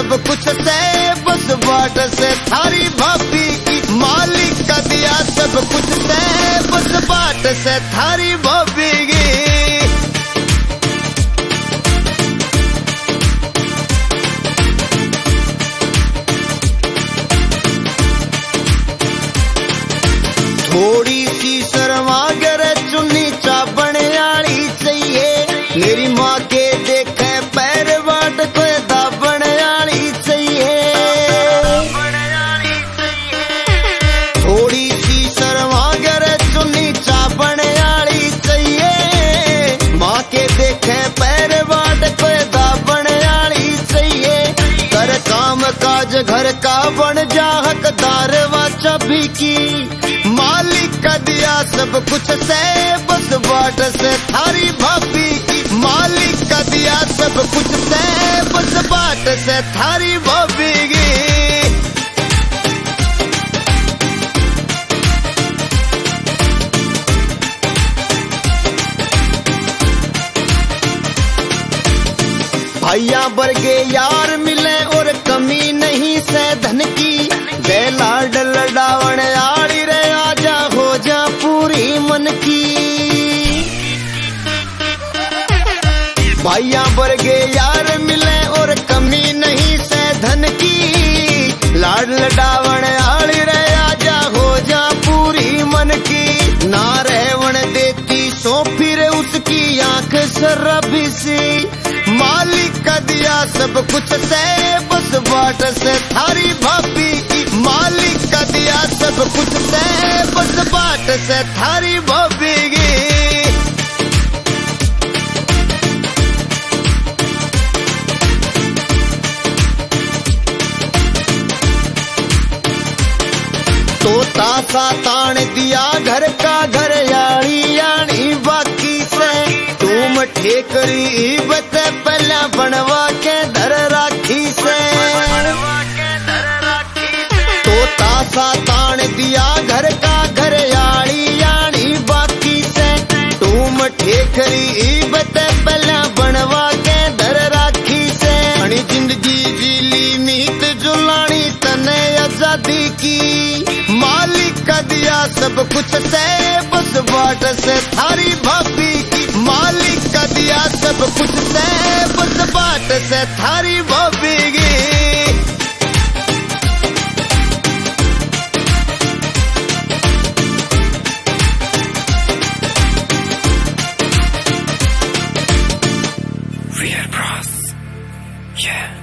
सब कुछ से बस बाट से थारी भाभी की। मालिक का दिया सब कुछ से बस बाट से थारी भाभी की। थोड़ी सी शर्मा गर चुन्नी चाबण आली चाहिए। मेरी माँ के देखे पैर बाट को दाबण आली चाहिए। थोड़ी सी शर्मा गर चुन्नी चाबण आली चाहिए। माँ के देखे पैर बाट को दाबण आली चाहिए। कर काम काज घर का बन जा हकदार वा चाबी की। मालिक का दिया सब कुछ से बस बाट से थारी भाभी की। मालिक का दिया सब कुछ से बस बाट से थारी भाभी की। भैया वर्गे यार मिले और कमी नहीं से धन की। जय लाड लडावण आड़ी रे आजा हो जा पूरी मन की। भैया वर्गे यार मिले और कमी नहीं से धन की। लाड लडावण आड़ी रे आजा हो जा पूरी मन की। ना रहवण देती सो फिर उसकी आंख शराबी सी। मालिक का दिया सब कुछ से बस बाट से थारी भाभी की। मालिक का दिया सब कुछ से बस बाट से थारी भाभी की। तोता सा तान दिया घर का घर यानी यानी बाकी से। तुम ठेकरी बत पहला बनवा के धर राखी से। तोता सा तान दिया घर का घर यानी यानी बाकी से। तुम ठेकरी बत पहला बनवा के धर राखी से। जिंदगी जीली मीत जुलानी तने आजादी की। मालिक का दिया सब कुछ से बस बाट से थारी भाभी की। मालिक का दिया सब कुछ से बस बाट से थारी भाभी की। Real Bros. Yeah.